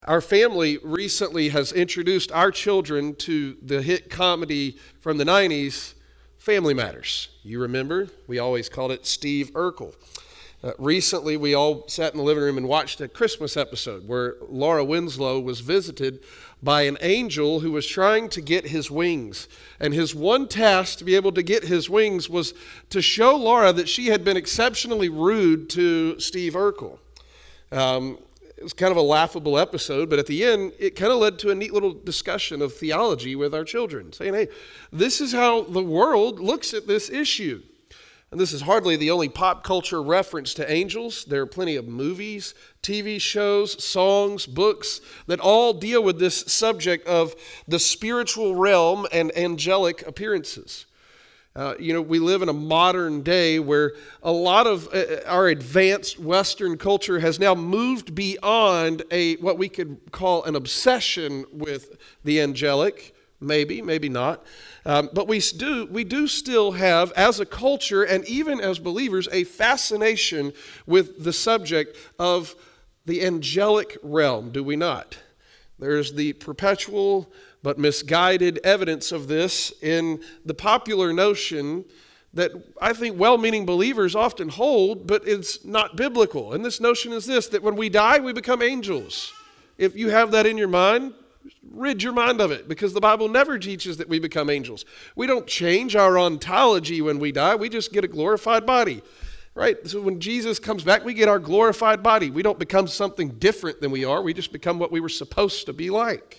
Our family recently has introduced our children to the hit comedy from the 90s, Family Matters. You remember? We always called it Steve Urkel. Recently, we all sat in the living room and watched a Christmas episode where Laura Winslow was visited by an angel who was trying to get his wings. And his one task to be able to get his wings was to show Laura that she had been exceptionally rude to Steve Urkel. It was kind of a laughable episode, but at the end, it kind of led to a neat little discussion of theology with our children, saying, hey, this is how the world looks at this issue. And this is hardly the only pop culture reference to angels. There are plenty of movies, TV shows, songs, books that all deal with this subject of the spiritual realm and angelic appearances. We live in a modern day where a lot of our advanced Western culture has now moved beyond what we could call an obsession with the angelic. Maybe not. But we do still have, as a culture and even as believers, a fascination with the subject of the angelic realm, do we not? There's the perpetual but misguided evidence of this in the popular notion that I think well-meaning believers often hold, but it's not biblical. And this notion is this, that when we die, we become angels. If you have that in your mind, rid your mind of it, because the Bible never teaches that we become angels. We don't change our ontology when we die. We just get a glorified body, right? So when Jesus comes back, we get our glorified body. We don't become something different than we are. We just become what we were supposed to be like.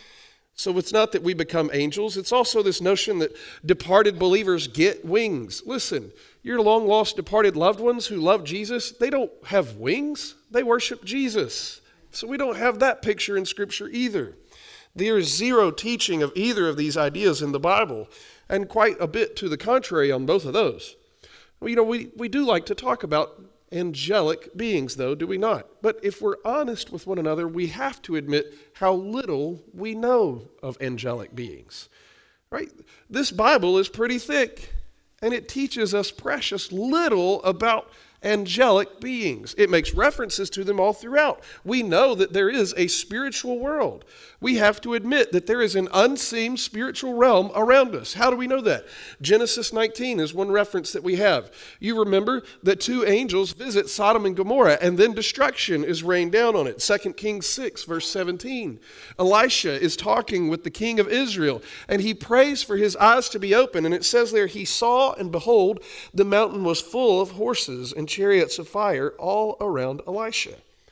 So it's not that we become angels. It's also this notion that departed believers get wings. Listen, your long-lost departed loved ones who love Jesus, they don't have wings. They worship Jesus. So we don't have that picture in Scripture either. There is zero teaching of either of these ideas in the Bible, and quite a bit to the contrary on both of those. We do like to talk about angelic beings, though, do we not? But if we're honest with one another, we have to admit how little we know of angelic beings, right? This Bible is pretty thick, and it teaches us precious little about angelic beings. It makes references to them all throughout. We know that there is a spiritual world. We have to admit that there is an unseen spiritual realm around us. How do we know that? Genesis 19 is one reference that we have. You remember that two angels visit Sodom and Gomorrah, and then destruction is rained down on it. 2 Kings 6, verse 17. Elisha is talking with the king of Israel, and he prays for his eyes to be open, and it says there, he saw, and behold, the mountain was full of horses and chariots of fire all around Elisha.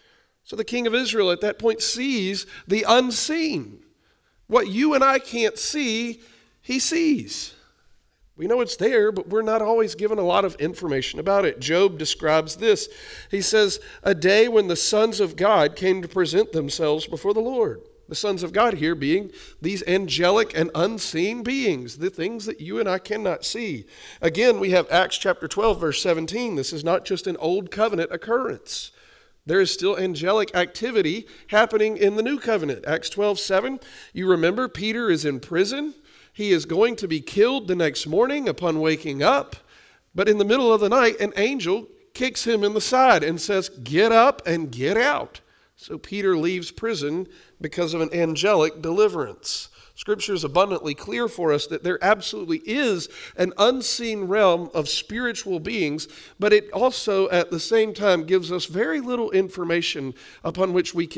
So the king of Israel at that point sees the unseen. What you and I can't see, he sees. We know it's there, but we're not always given a lot of information about it. Job describes this. He says, a day when the sons of God came to present themselves before the Lord. The sons of God here being these angelic and unseen beings, the things that you and I cannot see. Again, we have Acts chapter 12, verse 17. This is not just an old covenant occurrence. There is still angelic activity happening in the new covenant. Acts 12, 7. You remember Peter is in prison. He is going to be killed the next morning upon waking up. But in the middle of the night, an angel kicks him in the side and says, get up and get out. So Peter leaves prison because of an angelic deliverance. Scripture is abundantly clear for us that there absolutely is an unseen realm of spiritual beings, but it also at the same time gives us very little information upon which we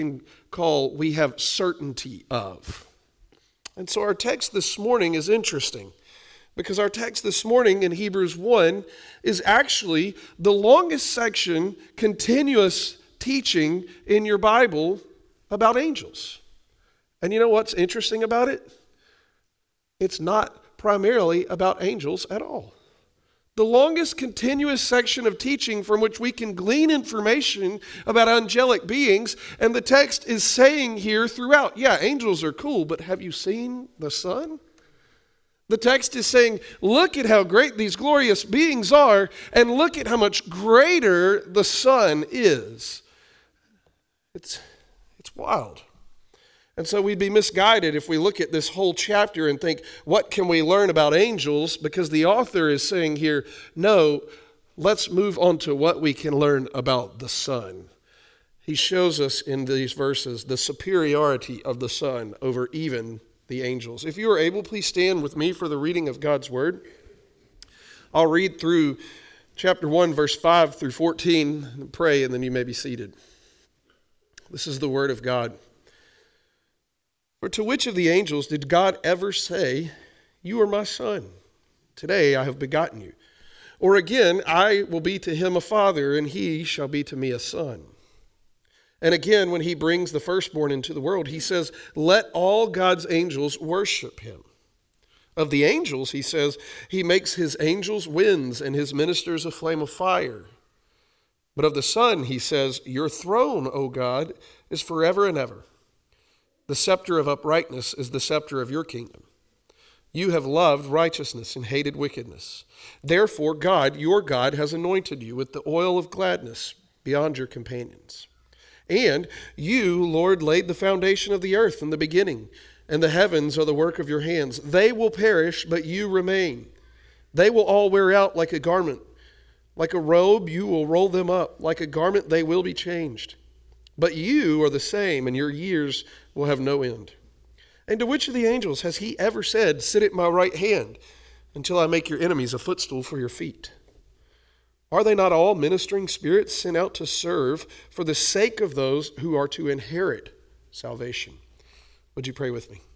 have certainty of. And so our text this morning is interesting, because our text this morning in Hebrews 1 is actually the longest section, continuous teaching in your Bible about angels. And you know what's interesting about it? It's not primarily about angels at all. The longest continuous section of teaching from which we can glean information about angelic beings, and the text is saying here throughout, yeah, angels are cool, but have you seen the Son? The text is saying, look at how great these glorious beings are, and look at how much greater the Son is. It's wild. And so we'd be misguided if we look at this whole chapter and think, what can we learn about angels? Because the author is saying here, no, let's move on to what we can learn about the Son. he shows us in these verses the superiority of the Son over even the angels. If you are able, please stand with me for the reading of God's Word. I'll read through chapter 1, verse 5 through 14, and pray, and then you may be seated. This is the Word of God. For to which of the angels did God ever say, "You are my Son, today I have begotten you"? Or again, "I will be to him a father, and he shall be to me a son"? And again, when he brings the firstborn into the world, he says, "Let all God's angels worship him." Of the angels, he says, he makes his angels winds and his ministers a flame of fire. But of the Son, he says, "Your throne, O God, is forever and ever. The scepter of uprightness is the scepter of your kingdom. You have loved righteousness and hated wickedness. Therefore, God, your God, has anointed you with the oil of gladness beyond your companions. And you, Lord, laid the foundation of the earth in the beginning, and the heavens are the work of your hands. They will perish, but you remain. They will all wear out like a garment. Like a robe, you will roll them up. Like a garment, they will be changed. But you are the same, and your years will have no end. And to which of the angels has he ever said, "Sit at my right hand until I make your enemies a footstool for your feet"? Are they not all ministering spirits sent out to serve for the sake of those who are to inherit salvation? Would you pray with me?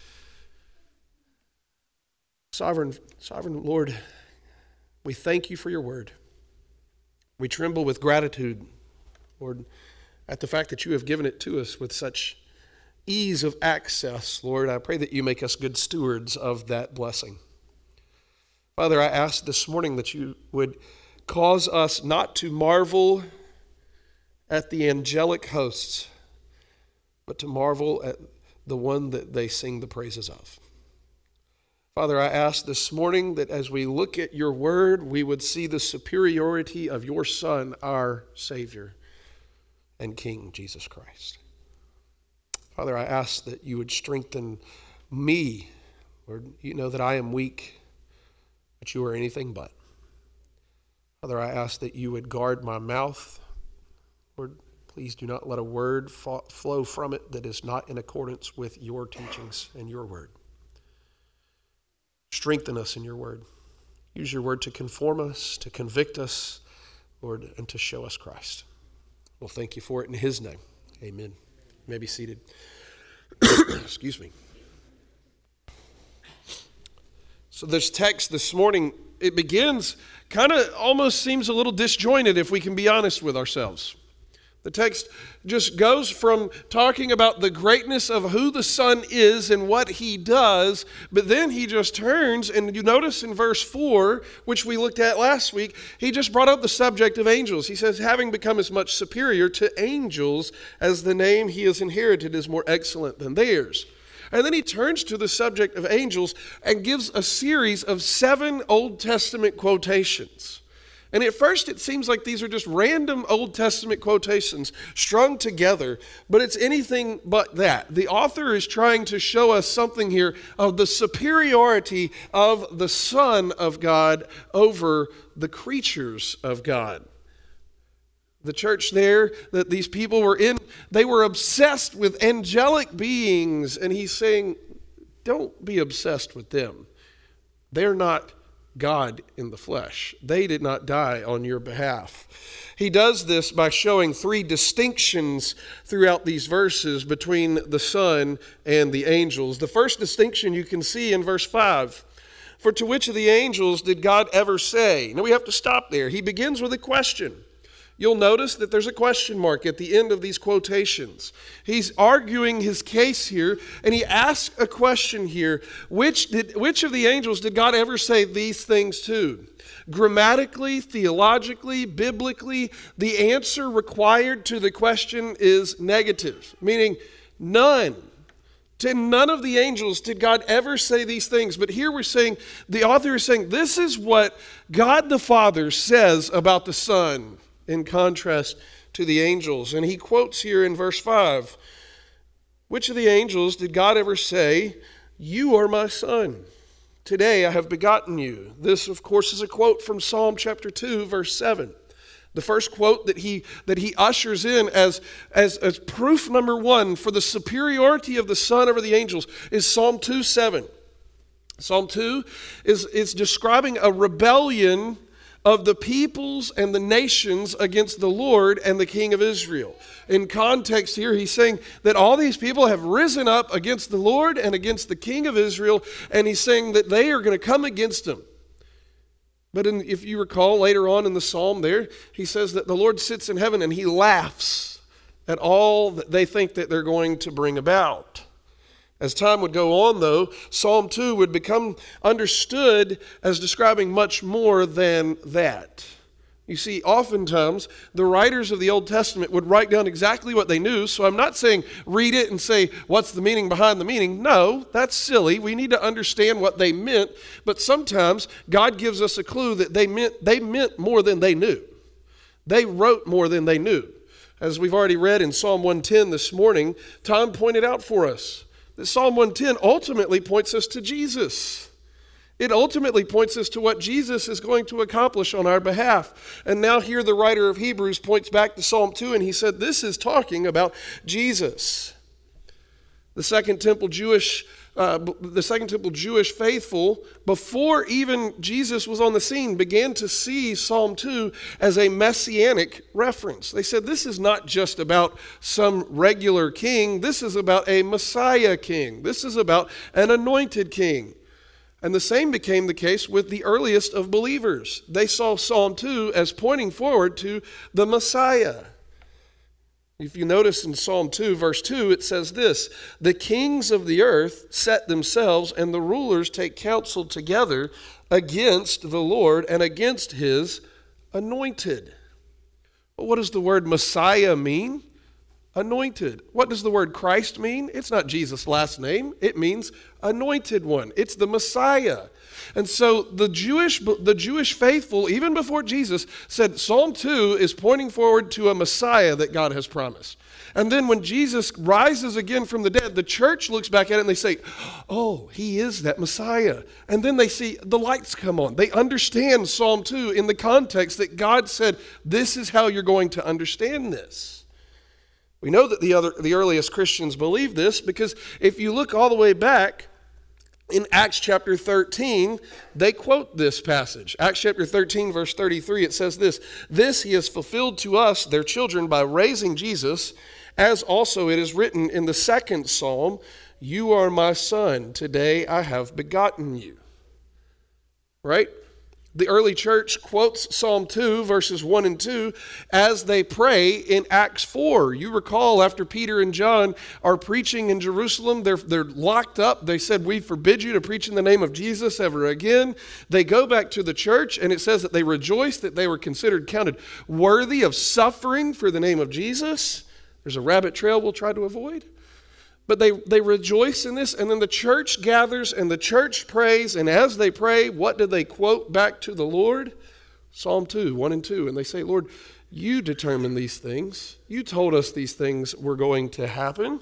Sovereign Lord, we thank you for your word. We tremble with gratitude, Lord, at the fact that you have given it to us with such ease of access. Lord, I pray that you make us good stewards of that blessing. Father, I ask this morning that you would cause us not to marvel at the angelic hosts, but to marvel at the one that they sing the praises of. Father, I ask this morning that as we look at your word, we would see the superiority of your Son, our Savior and King, Jesus Christ. Father, I ask that you would strengthen me. Lord, you know that I am weak, but you are anything but. Father, I ask that you would guard my mouth. Lord, please do not let a word flow from it that is not in accordance with your teachings and your word. Strengthen us in your word. Use your word to conform us, to convict us, Lord, and to show us Christ. Well, thank you for it in his name. Amen. You may be seated. Excuse me. So this text this morning, it begins kind of almost seems a little disjointed if we can be honest with ourselves. The text just goes from talking about the greatness of who the Son is and what he does, but then he just turns, and you notice in verse 4, which we looked at last week, he just brought up the subject of angels. He says, having become as much superior to angels as the name he has inherited is more excellent than theirs. And then he turns to the subject of angels and gives a series of 7 Old Testament quotations. And at first it seems like these are just random Old Testament quotations strung together, but it's anything but that. The author is trying to show us something here of the superiority of the Son of God over the creatures of God. The church there that these people were in, they were obsessed with angelic beings, and he's saying, don't be obsessed with them. They're not God in the flesh. They did not die on your behalf. He does this by showing 3 distinctions throughout these verses between the Son and the angels. The first distinction you can see in verse 5. For to which of the angels did God ever say? Now we have to stop there. He begins with a question. You'll notice that there's a question mark at the end of these quotations. He's arguing his case here, and he asks a question here. Which of the angels did God ever say these things to? Grammatically, theologically, biblically, the answer required to the question is negative, meaning none. To none of the angels did God ever say these things. But here we're saying, the author is saying, this is what God the Father says about the Son, in contrast to the angels. And he quotes here in verse 5, which of the angels did God ever say, "You are my Son, today I have begotten you"? This, of course, is a quote from Psalm chapter 2, verse 7. The first quote that he ushers in as proof number one for the superiority of the Son over the angels is Psalm 2:7. Psalm 2 is describing a rebellion of the peoples and the nations against the Lord and the King of Israel. In context here, he's saying that all these people have risen up against the Lord and against the King of Israel, and he's saying that they are going to come against him. But if you recall later on in the psalm there, he says that the Lord sits in heaven and he laughs at all that they think that they're going to bring about. As time would go on, though, Psalm 2 would become understood as describing much more than that. You see, oftentimes, the writers of the Old Testament would write down exactly what they knew, so I'm not saying read it and say, what's the meaning behind the meaning? No, that's silly. We need to understand what they meant, but sometimes God gives us a clue that they meant more than they knew. They wrote more than they knew. As we've already read in Psalm 110 this morning, Tom pointed out for us that Psalm 110 ultimately points us to Jesus. It ultimately points us to what Jesus is going to accomplish on our behalf. And now here the writer of Hebrews points back to Psalm 2 and he said this is talking about Jesus. The Second Temple Jewish faithful, before even Jesus was on the scene, began to see Psalm 2 as a messianic reference. They said this is not just about some regular king. This is about a Messiah king. This is about an anointed king. And the same became the case with the earliest of believers. They saw Psalm 2 as pointing forward to the Messiah. If you notice in Psalm 2, verse 2, it says this, "The kings of the earth set themselves, and the rulers take counsel together against the Lord and against his anointed." Well, what does the word Messiah mean? Anointed. What does the word Christ mean? It's not Jesus' last name. It means anointed one. It's the Messiah. And so the Jewish faithful, even before Jesus, said Psalm 2 is pointing forward to a Messiah that God has promised. And then when Jesus rises again from the dead, the church looks back at it and they say, oh, he is that Messiah. And then they see the lights come on. They understand Psalm 2 in the context that God said, this is how you're going to understand this. We know that the earliest Christians believed this because if you look all the way back in Acts chapter 13, they quote this passage. Acts chapter 13, verse 33, it says this, "This he has fulfilled to us, their children, by raising Jesus, as also it is written in the second psalm, 'You are my son, today I have begotten you.'" Right? The early church quotes Psalm 2, verses 1 and 2, as they pray in Acts 4. You recall after Peter and John are preaching in Jerusalem, they're locked up. They said, "We forbid you to preach in the name of Jesus ever again." They go back to the church, and it says that they rejoiced that they were counted worthy of suffering for the name of Jesus. There's a rabbit trail we'll try to avoid. But they rejoice in this, and then the church gathers and the church prays, and as they pray, what do they quote back to the Lord? Psalm 2, 1 and 2, and they say, "Lord, you determine these things. You told us these things were going to happen."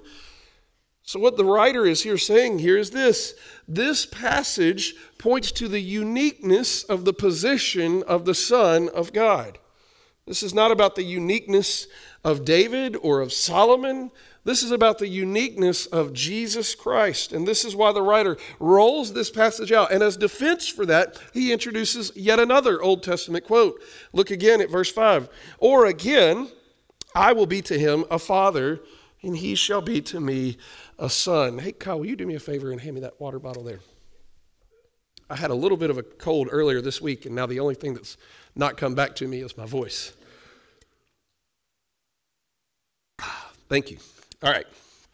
So what the writer is here saying here is this. This passage points to the uniqueness of the position of the Son of God. This is not about the uniqueness of David or of Solomon. This is about the uniqueness of Jesus Christ. And this is why the writer rolls this passage out. And as defense for that, he introduces yet another Old Testament quote. Look again at verse 5. "Or again, I will be to him a father, and he shall be to me a son." Hey, Kyle, will you do me a favor and hand me that water bottle there? I had a little bit of a cold earlier this week, and now the only thing that's not come back to me is my voice. Thank you. All right.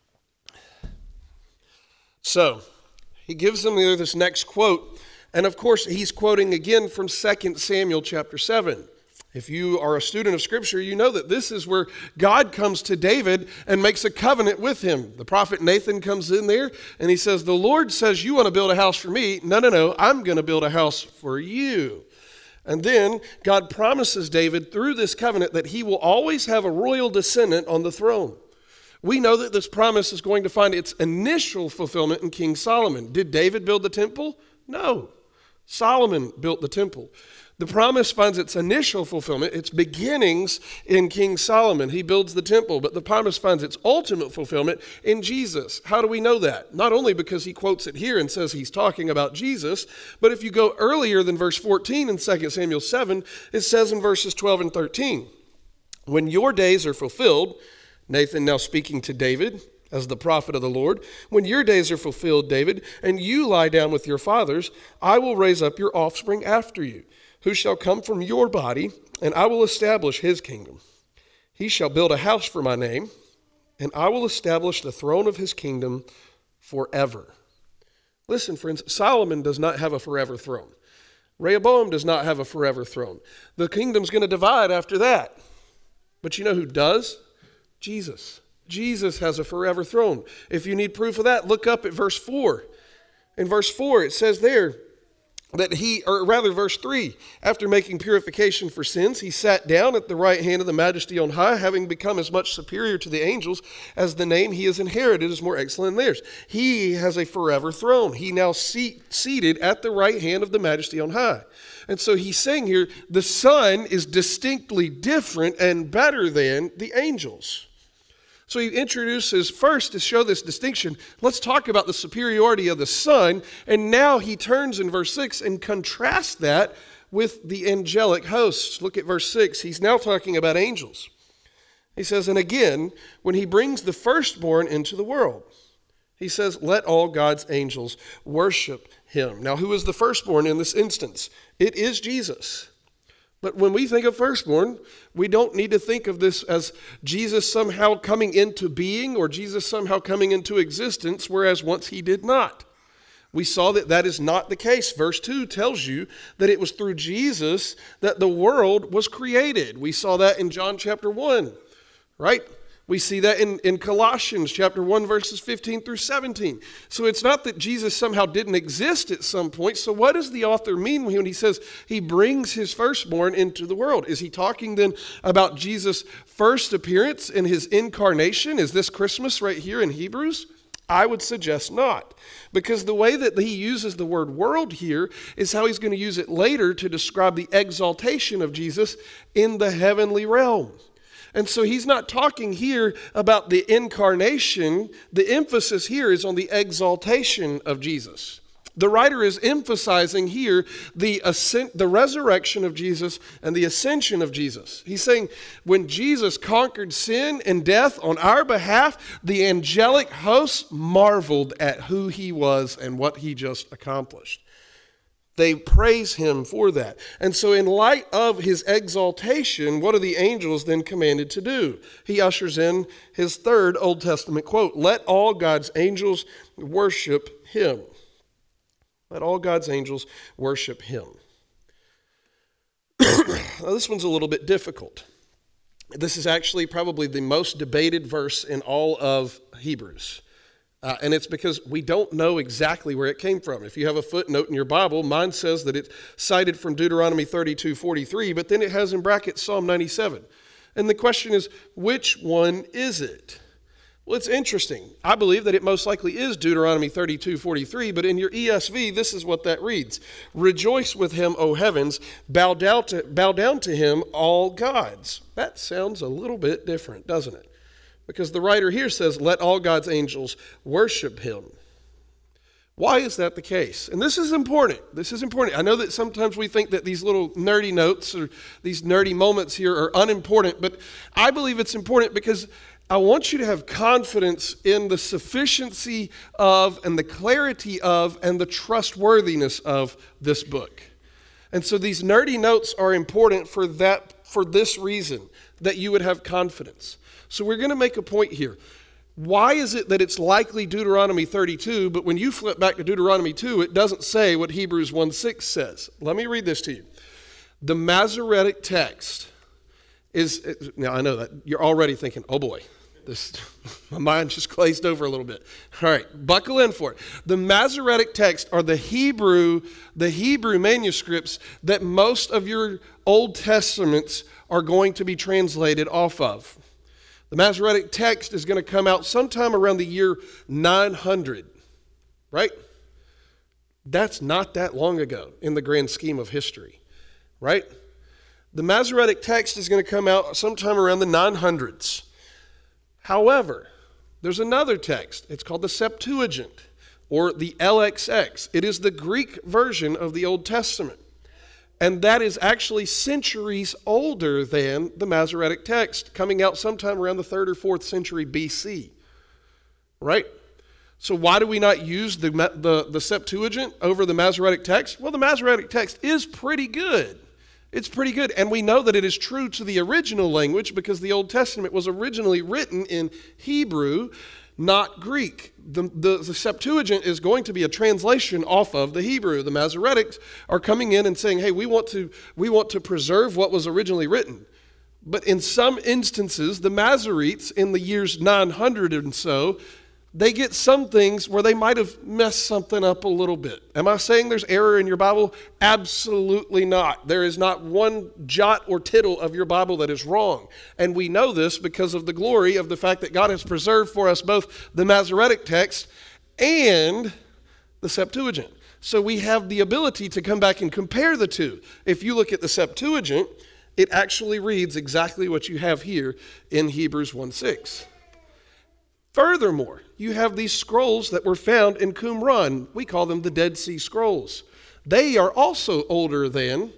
So he gives them this next quote. And of course, he's quoting again from 2 Samuel chapter 7. If you are a student of Scripture, you know that this is where God comes to David and makes a covenant with him. The prophet Nathan comes in there and he says, "The Lord says you want to build a house for me. No, I'm going to build a house for you." And then God promises David through this covenant that he will always have a royal descendant on the throne. We know that this promise is going to find its initial fulfillment in King Solomon. Did David build the temple? No. Solomon built the temple. The promise finds its initial fulfillment, its beginnings in King Solomon. He builds the temple, but the promise finds its ultimate fulfillment in Jesus. How do we know that? Not only because he quotes it here and says he's talking about Jesus, but if you go earlier than verse 14 in 2 Samuel 7, it says in verses 12 and 13, when your days are fulfilled, Nathan now speaking to David as the prophet of the Lord, when your days are fulfilled, David, and you lie down with your fathers, I will raise up your offspring after you, who shall come from your body, and I will establish his kingdom. He shall build a house for my name, and I will establish the throne of his kingdom forever. Listen, friends, Solomon does not have a forever throne. Rehoboam does not have a forever throne. The kingdom's going to divide after that. But you know who does? Jesus. Jesus has a forever throne. If you need proof of that, look up at verse 4. In verse 4, it says there, verse 3, after making purification for sins, he sat down at the right hand of the Majesty on high, having become as much superior to the angels as the name he has inherited is more excellent than theirs. He has a forever throne. He now seated at the right hand of the Majesty on high. And so he's saying here, the Son is distinctly different and better than the angels. So he introduces first to show this distinction. Let's talk about the superiority of the Son. And now he turns in verse 6 and contrasts that with the angelic hosts. Look at verse 6. He's now talking about angels. He says, and again, when he brings the firstborn into the world, he says, let all God's angels worship him. Now, who is the firstborn in this instance? It is Jesus. But when we think of firstborn, we don't need to think of this as Jesus somehow coming into being or Jesus somehow coming into existence, whereas once he did not. We saw that that is not the case. Verse 2 tells you that it was through Jesus that the world was created. We saw that in John chapter 1, right? We see that in Colossians chapter 1, verses 15 through 17. So it's not that Jesus somehow didn't exist at some point. So what does the author mean when he says he brings his firstborn into the world? Is he talking then about Jesus' first appearance in his incarnation? Is this Christmas right here in Hebrews? I would suggest not. Because the way that he uses the word world here is how he's going to use it later to describe the exaltation of Jesus in the heavenly realm. And so he's not talking here about the incarnation. The emphasis here is on the exaltation of Jesus. The writer is emphasizing here the resurrection of Jesus and the ascension of Jesus. He's saying when Jesus conquered sin and death on our behalf, the angelic hosts marveled at who he was and what he just accomplished. They praise him for that. And so in light of his exaltation, what are the angels then commanded to do? He ushers in his third Old Testament quote, let all God's angels worship him. Let all God's angels worship him. Now, this one's a little bit difficult. This is actually probably the most debated verse in all of Hebrews. And it's because we don't know exactly where it came from. If you have a footnote in your Bible, mine says that it's cited from Deuteronomy 32:43, but then it has in brackets Psalm 97. And the question is, which one is it? Well, it's interesting. I believe that it most likely is Deuteronomy 32:43, but in your ESV, this is what that reads. Rejoice with him, O heavens, bow down to him, all gods. That sounds a little bit different, doesn't it? Because the writer here says, let all God's angels worship him. Why is that the case? And this is important. This is important. I know that sometimes we think that these little nerdy notes or these nerdy moments here are unimportant, but I believe it's important because I want you to have confidence in the sufficiency of and the clarity of and the trustworthiness of this book. And so these nerdy notes are important for this reason, that you would have confidence. So we're going to make a point here. Why is it that it's likely Deuteronomy 32, but when you flip back to Deuteronomy 2, it doesn't say what Hebrews 1:6 says? Let me read this to you. The Masoretic text is, now I know that you're already thinking, oh boy, my mind just glazed over a little bit. All right, buckle in for it. The Masoretic text are the Hebrew manuscripts that most of your Old Testaments are going to be translated off of. The Masoretic text is going to come out sometime around the year 900, right? That's not that long ago in the grand scheme of history. right? The Masoretic text is going to come out sometime around the 900s. However, there's another text. It's called the Septuagint, or the LXX. It is the Greek version of the Old Testament. And that is actually centuries older than the Masoretic text, coming out sometime around the 3rd or 4th century BC. Right? So why do we not use the Septuagint over the Masoretic text? Well, the Masoretic text is pretty good. It's pretty good. And we know that it is true to the original language because the Old Testament was originally written in Hebrew, not Greek. The Septuagint is going to be a translation off of the Hebrew. The Masoretics are coming in and saying, hey, we want to preserve what was originally written. But in some instances, the Masoretes in the years 900 and so, they get some things where they might have messed something up a little bit. Am I saying there's error in your Bible? Absolutely not. There is not one jot or tittle of your Bible that is wrong. And we know this because of the glory of the fact that God has preserved for us both the Masoretic text and the Septuagint. So we have the ability to come back and compare the two. If you look at the Septuagint, it actually reads exactly what you have here in Hebrews 1:6. Furthermore, you have these scrolls that were found in Qumran. We call them the Dead Sea Scrolls. They are also older than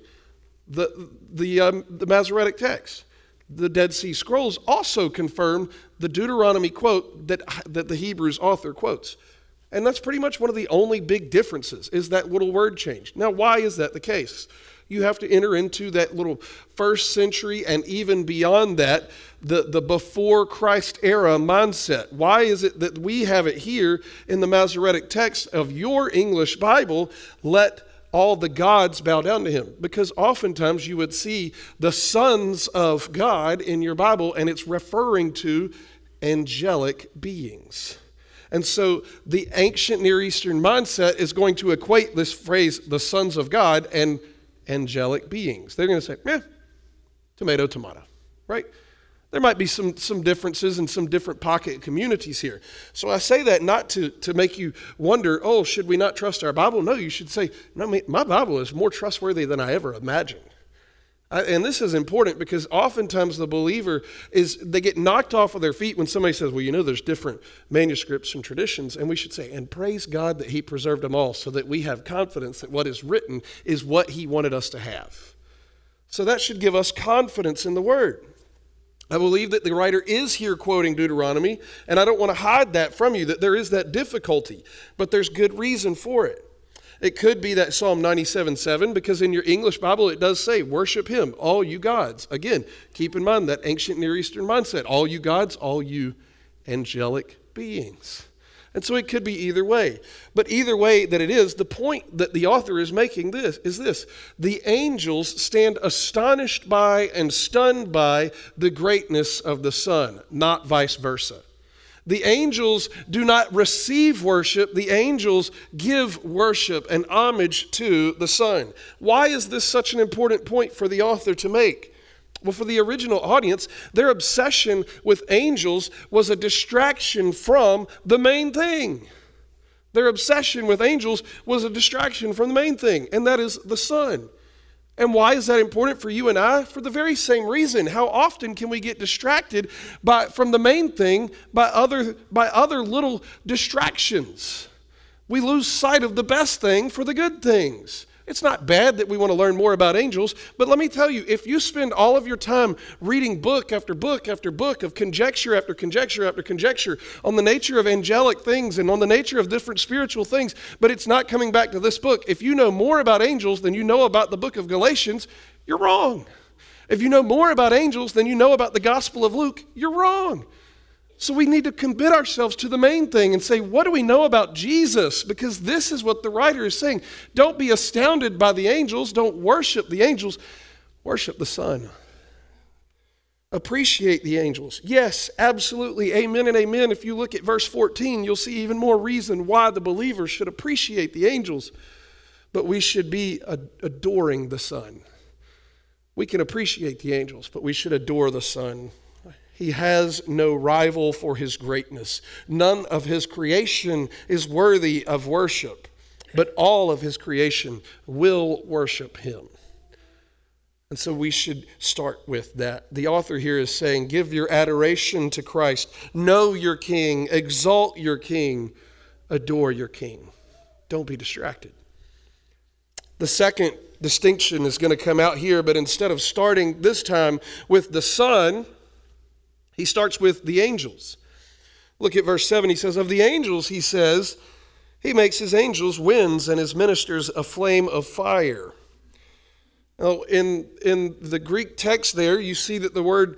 the Masoretic text. The Dead Sea Scrolls also confirm the Deuteronomy quote that the Hebrews author quotes. And that's pretty much one of the only big differences, is that little word change. Now, why is that the case? You have to enter into that little 1st century and even beyond that, the before Christ era mindset. Why is it that we have it here in the Masoretic text of your English Bible, let all the gods bow down to him? Because oftentimes you would see the sons of God in your Bible, and it's referring to angelic beings. And so the ancient Near Eastern mindset is going to equate this phrase, the sons of God, and angelic beings. They're going to say, tomato, tomato, right? There might be some differences in some different pocket communities here. So I say that not to make you wonder, oh, should we not trust our Bible? No, you should say, no, my Bible is more trustworthy than I ever imagined. And this is important because oftentimes the believer they get knocked off of their feet when somebody says, well, there's different manuscripts and traditions. And we should say, and praise God that he preserved them all so that we have confidence that what is written is what he wanted us to have. So that should give us confidence in the word. I believe that the writer is here quoting Deuteronomy, and I don't want to hide that from you, that there is that difficulty, but there's good reason for it. It could be that Psalm 97:7, because in your English Bible it does say, worship him, all you gods. Again, keep in mind that ancient Near Eastern mindset, all you gods, all you angelic beings. And so it could be either way. But either way that it is, the point that the author is making is this. The angels stand astonished by and stunned by the greatness of the Son, not vice versa. The angels do not receive worship. The angels give worship and homage to the Son. Why is this such an important point for the author to make? Well, for the original audience, their obsession with angels was a distraction from the main thing. Their obsession with angels was a distraction from the main thing, and that is the Son. And why is that important for you and I? For the very same reason. How often can we get distracted from the main thing by other little distractions? We lose sight of the best thing for the good things. It's not bad that we want to learn more about angels, but let me tell you, if you spend all of your time reading book after book after book of conjecture after conjecture after conjecture on the nature of angelic things and on the nature of different spiritual things, but it's not coming back to this book, if you know more about angels than you know about the book of Galatians, you're wrong. If you know more about angels than you know about the Gospel of Luke, you're wrong. So we need to commit ourselves to the main thing and say, what do we know about Jesus? Because this is what the writer is saying. Don't be astounded by the angels. Don't worship the angels. Worship the Son. Appreciate the angels. Yes, absolutely. Amen and amen. If you look at verse 14, you'll see even more reason why the believer should appreciate the angels. But we should be adoring the Son. We can appreciate the angels, but we should adore the Son. He has no rival for his greatness. None of his creation is worthy of worship, but all of his creation will worship him. And so we should start with that. The author here is saying, give your adoration to Christ. Know your King. Exalt your King. Adore your King. Don't be distracted. The second distinction is going to come out here, but instead of starting this time with the Son, he starts with the angels. Look at verse 7. He says, of the angels, he says, he makes his angels winds and his ministers a flame of fire. Now, in the Greek text there, you see that the word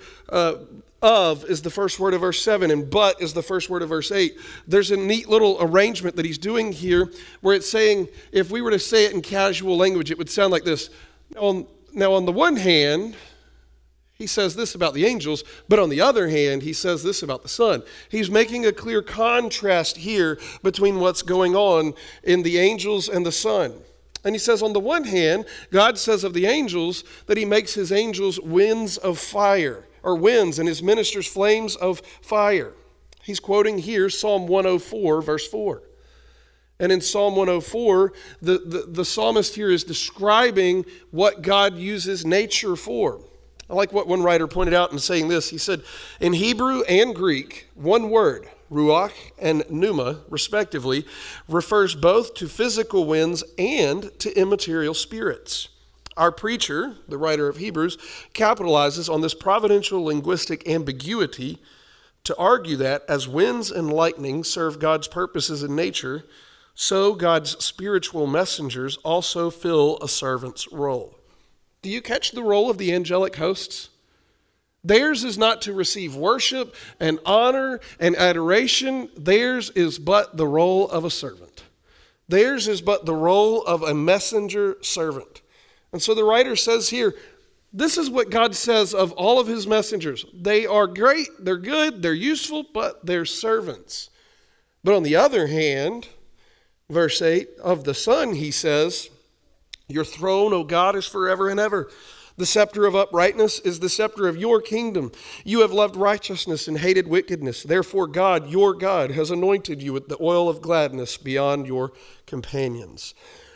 of is the first word of verse 7 and but is the first word of verse 8. There's a neat little arrangement that he's doing here where it's saying, if we were to say it in casual language, it would sound like this. Now, on the one hand, he says this about the angels, but on the other hand, he says this about the Son. He's making a clear contrast here between what's going on in the angels and the Son. And he says, on the one hand, God says of the angels that he makes his angels winds of fire, or winds, and his ministers flames of fire. He's quoting here Psalm 104, verse 4. And in Psalm 104, the psalmist here is describing what God uses nature for. I like what one writer pointed out in saying this. He said, in Hebrew and Greek, one word, ruach and pneuma, respectively, refers both to physical winds and to immaterial spirits. Our preacher, the writer of Hebrews, capitalizes on this providential linguistic ambiguity to argue that as winds and lightning serve God's purposes in nature, so God's spiritual messengers also fill a servant's role. Do you catch the role of the angelic hosts? Theirs is not to receive worship and honor and adoration. Theirs is but the role of a servant. Theirs is but the role of a messenger servant. And so the writer says here, this is what God says of all of his messengers. They are great, they're good, they're useful, but they're servants. But on the other hand, verse 8, of the Son, he says, your throne, O God, is forever and ever. The scepter of uprightness is the scepter of your kingdom. You have loved righteousness and hated wickedness. Therefore, God, your God, has anointed you with the oil of gladness beyond your companions.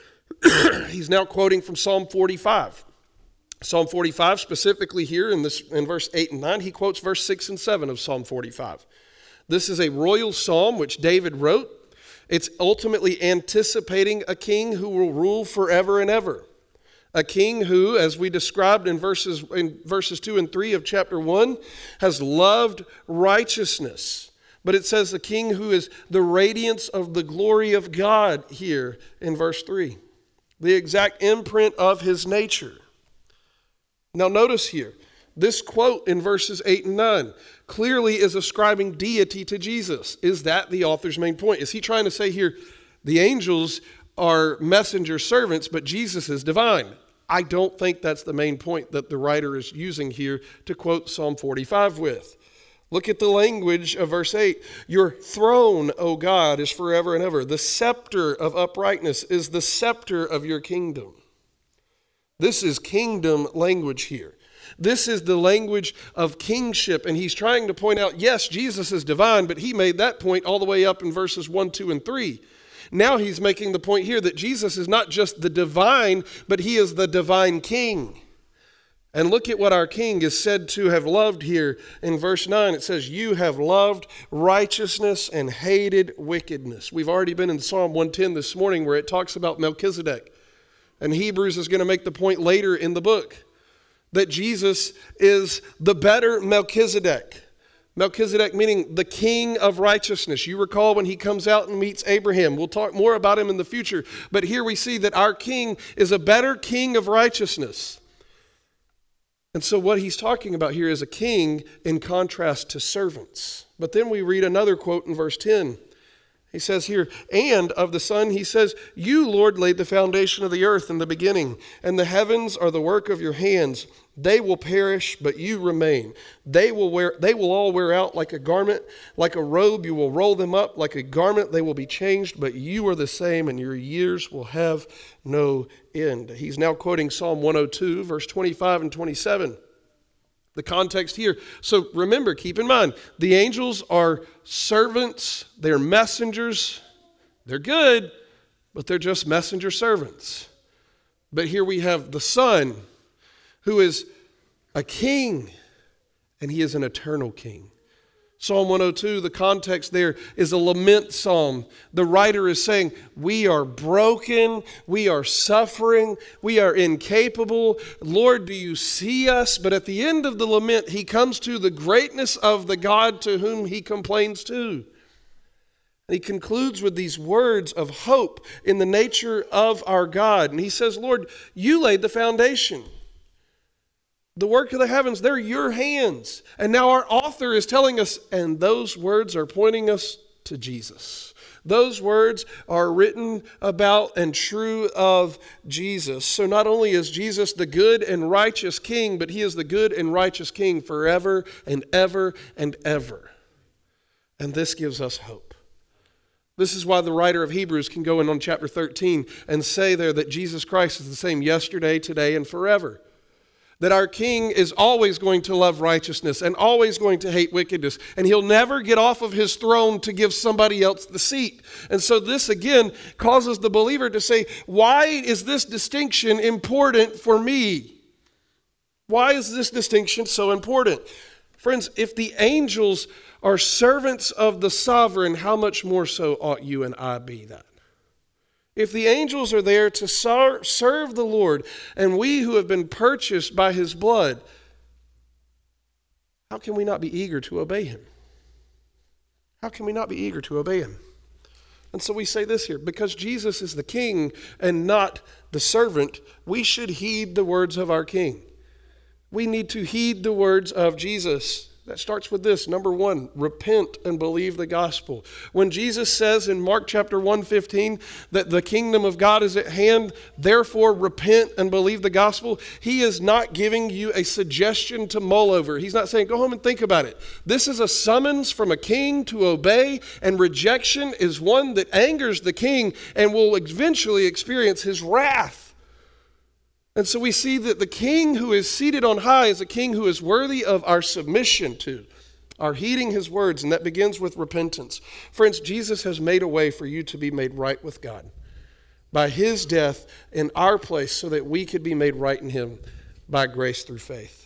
He's now quoting from Psalm 45. Psalm 45, specifically here in verse 8 and 9, he quotes verse 6 and 7 of Psalm 45. This is a royal psalm which David wrote. It's ultimately anticipating a king who will rule forever and ever. A king who, as we described in verses 2 and 3 of chapter 1, has loved righteousness. But it says a king who is the radiance of the glory of God here in verse 3. The exact imprint of his nature. Now notice here, this quote in verses 8 and 9 clearly is ascribing deity to Jesus. Is that the author's main point? Is he trying to say here, the angels are messenger servants, but Jesus is divine? I don't think that's the main point that the writer is using here to quote Psalm 45 with. Look at the language of verse 8. Your throne, O God, is forever and ever. The scepter of uprightness is the scepter of your kingdom. This is kingdom language here. This is the language of kingship, and he's trying to point out, yes, Jesus is divine, but he made that point all the way up in verses 1, 2, and 3. Now he's making the point here that Jesus is not just the divine, but he is the divine king. And look at what our king is said to have loved here in verse 9. It says, you have loved righteousness and hated wickedness. We've already been in Psalm 110 this morning where it talks about Melchizedek. And Hebrews is going to make the point later in the book that Jesus is the better Melchizedek. Melchizedek meaning the king of righteousness. You recall when he comes out and meets Abraham. We'll talk more about him in the future. But here we see that our king is a better king of righteousness. And so what he's talking about here is a king in contrast to servants. But then we read another quote in verse 10. He says here, and of the Son, he says, you, Lord, laid the foundation of the earth in the beginning, and the heavens are the work of your hands. They will perish, but you remain. They will all wear out like a garment, like a robe. You will roll them up like a garment. They will be changed, but you are the same, and your years will have no end. He's now quoting Psalm 102, verse 25 and 27. The context here. So remember, keep in mind, the angels are servants, they're messengers, they're good, but they're just messenger servants. But here we have the Son, who is a king, and he is an eternal king. Psalm 102, the context there is a lament psalm. The writer is saying, we are broken, we are suffering, we are incapable. Lord, do you see us? But at the end of the lament, he comes to the greatness of the God to whom he complains to. And he concludes with these words of hope in the nature of our God. And he says, Lord, you laid the foundation. The work of the heavens, they're your hands. And now our author is telling us, and those words are pointing us to Jesus. Those words are written about and true of Jesus. So not only is Jesus the good and righteous King, but he is the good and righteous King forever and ever and ever. And this gives us hope. This is why the writer of Hebrews can go in on chapter 13 and say there that Jesus Christ is the same yesterday, today, and forever. That our King is always going to love righteousness and always going to hate wickedness. And he'll never get off of his throne to give somebody else the seat. And so this again causes the believer to say, why is this distinction important for me? Why is this distinction so important? Friends, if the angels are servants of the sovereign, how much more so ought you and I be that? If the angels are there to serve the Lord, and we who have been purchased by his blood, how can we not be eager to obey him? How can we not be eager to obey him? And so we say this here, because Jesus is the king and not the servant, we should heed the words of our king. We need to heed the words of Jesus. That starts with this. Number one, repent and believe the gospel. When Jesus says in Mark chapter 1:15 that the kingdom of God is at hand, therefore repent and believe the gospel, he is not giving you a suggestion to mull over. He's not saying, go home and think about it. This is a summons from a king to obey, and rejection is one that angers the king and will eventually experience his wrath. And so we see that the king who is seated on high is a king who is worthy of our submission to, our heeding his words, and that begins with repentance. Friends, Jesus has made a way for you to be made right with God by his death in our place so that we could be made right in him by grace through faith.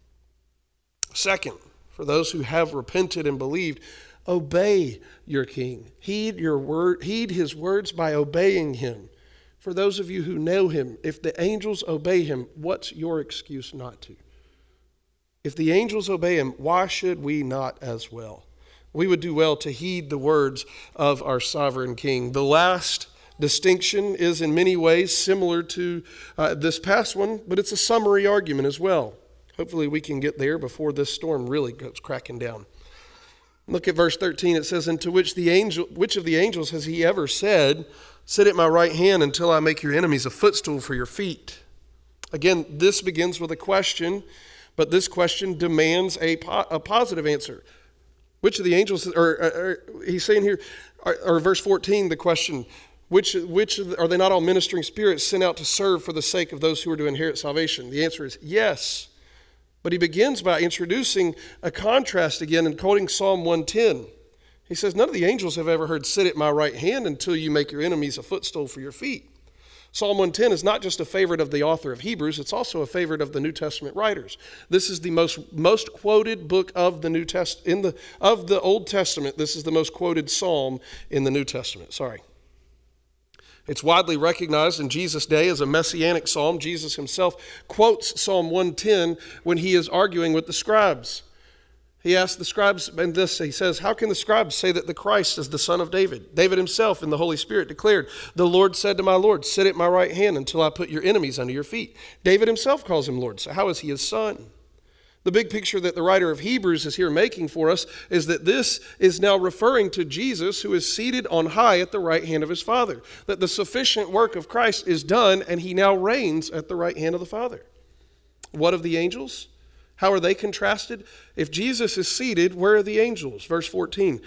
Second, for those who have repented and believed, obey your king. Heed his words by obeying him. For those of you who know him, if the angels obey him, what's your excuse not to? If the angels obey him, why should we not as well? We would do well to heed the words of our sovereign king. The last distinction is in many ways similar to this past one, but it's a summary argument as well. Hopefully we can get there before this storm really goes cracking down. Look at verse 13. It says, and to which of the angels has he ever said, sit at my right hand until I make your enemies a footstool for your feet? Again, this begins with a question, but this question demands a positive answer. Which of the angels, he's saying here, or verse 14, the question, which are they not all ministering spirits sent out to serve for the sake of those who are to inherit salvation? The answer is yes. But he begins by introducing a contrast again and quoting Psalm 110. He says, none of the angels have ever heard, sit at my right hand until you make your enemies a footstool for your feet. Psalm 110 is not just a favorite of the author of Hebrews, it's also a favorite of the New Testament writers. This is the most quoted book of the of the Old Testament. This is the most quoted psalm in the New Testament. It's widely recognized in Jesus' day as a messianic psalm. Jesus himself quotes Psalm 110 when he is arguing with the scribes. He asks the scribes, and he says, how can the scribes say that the Christ is the son of David? David himself in the Holy Spirit declared, the Lord said to my Lord, sit at my right hand until I put your enemies under your feet. David himself calls him Lord. So how is he his son? The big picture that the writer of Hebrews is here making for us is that this is now referring to Jesus, who is seated on high at the right hand of his Father. That the sufficient work of Christ is done, and he now reigns at the right hand of the Father. What of the angels? How are they contrasted? If Jesus is seated, where are the angels? Verse 14,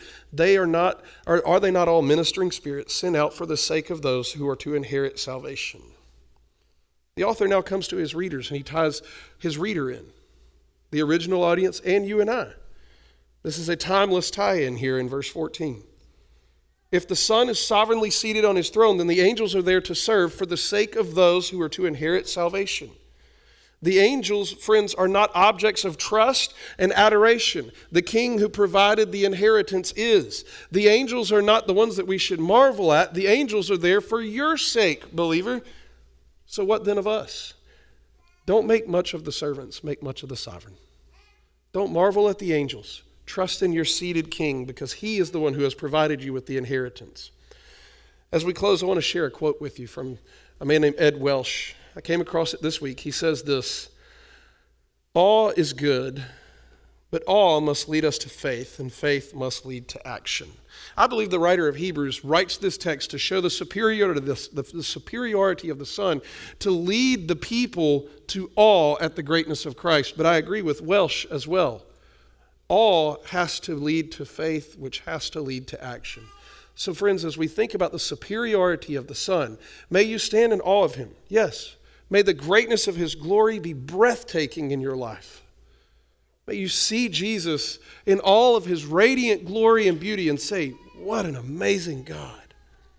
are they not all ministering spirits sent out for the sake of those who are to inherit salvation? The author now comes to his readers, and he ties his reader in. The original audience and you and I. This is a timeless tie-in here in verse 14. If the Son is sovereignly seated on his throne, then the angels are there to serve for the sake of those who are to inherit salvation. The angels, friends, are not objects of trust and adoration. The king who provided the inheritance is. The angels are not the ones that we should marvel at. The angels are there for your sake, believer. So what then of us? Don't make much of the servants, make much of the sovereign. Don't marvel at the angels. Trust in your seated king, because he is the one who has provided you with the inheritance. As we close, I want to share a quote with you from a man named Ed Welsh. I came across it this week. He says this: "Awe is good, but awe must lead us to faith, and faith must lead to action." I believe the writer of Hebrews writes this text to show the superiority of the Son, to lead the people to awe at the greatness of Christ. But I agree with Welsh as well. Awe has to lead to faith, which has to lead to action. So friends, as we think about the superiority of the Son, may you stand in awe of him. Yes. May the greatness of his glory be breathtaking in your life. May you see Jesus in all of his radiant glory and beauty and say, what an amazing God.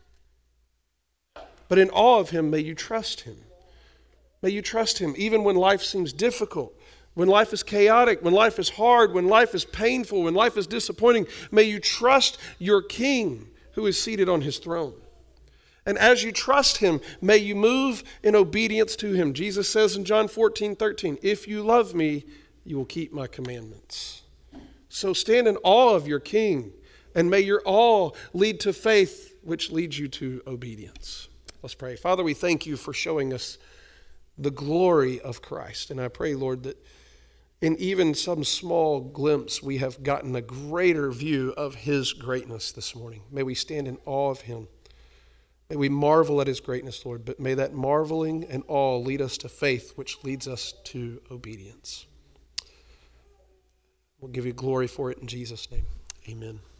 But in awe of him, may you trust him. May you trust him even when life seems difficult, when life is chaotic, when life is hard, when life is painful, when life is disappointing. May you trust your King who is seated on his throne. And as you trust him, may you move in obedience to him. Jesus says in John 14:13, "If you love me, you will keep my commandments." So stand in awe of your King, and may your awe lead to faith, which leads you to obedience. Let's pray. Father, we thank you for showing us the glory of Christ. And I pray, Lord, that in even some small glimpse, we have gotten a greater view of his greatness this morning. May we stand in awe of him. May we marvel at his greatness, Lord, but may that marveling and awe lead us to faith, which leads us to obedience. We'll give you glory for it in Jesus' name. Amen.